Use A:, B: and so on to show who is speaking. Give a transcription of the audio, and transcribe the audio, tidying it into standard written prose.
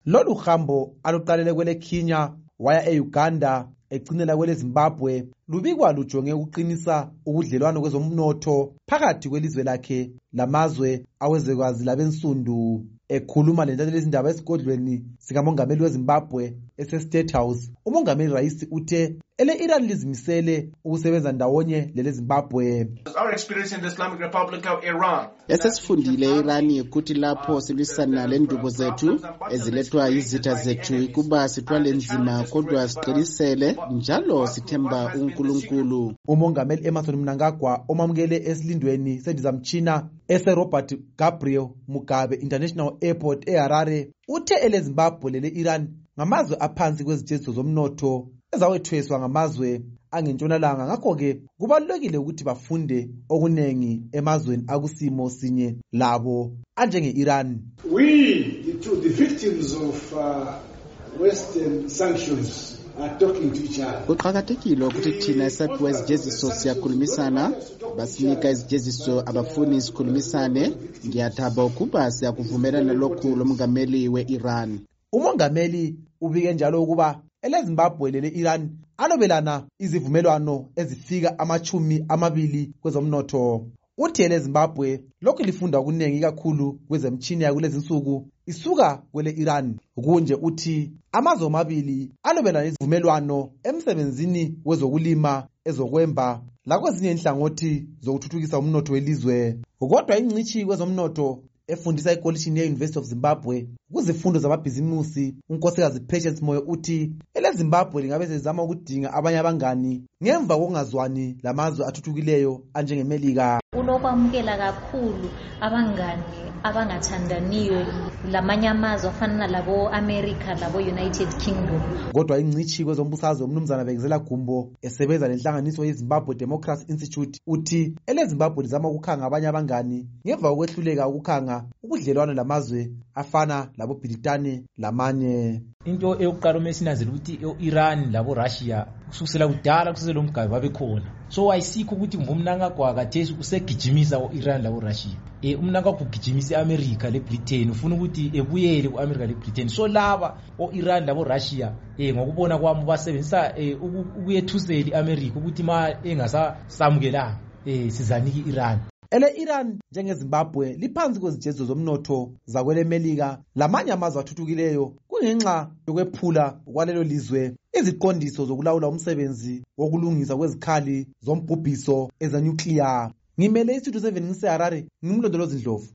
A: Lolu hambo aluqalele kwele Kenya waya eUganda egcinela kwele Zimbabwe lubikwa lujonge ukuqinisa ubudlelwano kwezomnotho phakathi kwelizwe lakhe lamazwe awezwekazi labensundu. Ekhuluma lentatheli yezindaba esigodlweni sikamongameli weZimbabwe ese-State House, umongameli Raisi uthe ele-Iran lizimisele ukusebenza ndawonye lele-Zimbabwe.
B: Our experience in the Islamic Republic of Iran.
C: Esesifundile e-Iran ukuthi lapho silwisana lendubo zethu ezilethwa izitha zethu kuba sithwale nzima kodwa siqinisele njalo sithemba uNkulunkulu.
A: Umongameli Emmerson Mnangagwa omamukele esilindweni sendizamtshina ese-Robert Gabriel Mugabe International Airport eHarare uthe ele-Zimbabwe lele-Iran ngamazwe aphansi kwezijeziso zomnotho ezawethweswa ngamazwe angentshonalanga. Ngakho-ke kubalulekile ukuthi bafunde okunengi emazweni akusimo sinye labo anjenge-Iran.
D: We, the victims of Western sanctions, are talking to each other.
C: Kuqakathekile ukuthi thina esaphiwe izijeziso siyakhulumisana, basinika izijeziso abafuni sikhulumisane. Ngiyathaba ukuba siyakuvumelana lokhu lomongameli we-Iran.
A: Umongameli ubike njalo ukuba ele-Zimbabwe lele-Iran alobelana izivumelwano ezifika 20 kwezomnotho. Uthi ele-Zimbabwe lokhu lifunda okuningi kakhulu kwezemtshini yakulezi nsuku isuka kwele-Iran. Kunje uthi amazwe amabili alobelana izivumelwano emsebenzini wezokulima, ezokwemba lakwezinye inhlangothi zokuthuthukisa umnotho welizwe. Kodwa ingcitshi kwezomnotho efundisa ekolishini ye-University of Zimbabwe kuzifundo zamabhizimusi unkosikazi Patience Moyo uthi ele-Zimbabwe lingabe sezama ukudinga abanye abangani ngemva kokungazwani lamazwe athuthukileyo anjengeMelika.
E: Unokwamukela kakhulu abangani abangathandaniyo lamanye amazwe afana labo America labo United Kingdom.
A: Kodwa ingcitshi kwezombusazwe umnumzana Bekezela Gumbo esebenza lenhlanganiso ye-Zimbabwe Democracy Institute uthi ele-Zimbabwe lizama ukukhanga abanye abangani ngemva kokwehluleka ukukhanga ubudlelwano lamazwe afana labo Britane lamanye.
F: Into eyokuqala mesinazela ukuthi iRan labo Russia kusukela kudala kusele umgabe babekhona. So ayisikho ukuthi ngumnangagwa kathesi usegijimisa iRan labo Russia. Umnangagwa ugijimisa iAmerica leBritain ufuna ukuthi ebuyele kuAmerica leBritain. So laba iRan labo Russia ngokubona kwami basebenzisa ukuyethusela iAmerica ukuthi ma engasasamukelanga sizanike iRan.
A: Ele-Iran njengeZimbabwe liphansi kwezijeziso zomnotho zakweleMelika lamanye amazwe athuthukileyo kungenxa yokwephula kwalelo lizwe iziqondiso zokulawula umsebenzi wokulungisa kwezikhali zombhubhiso ezenuclear. Ngimele iStudio 7 ngiseHarare, ngimlondolozi Ndlovu.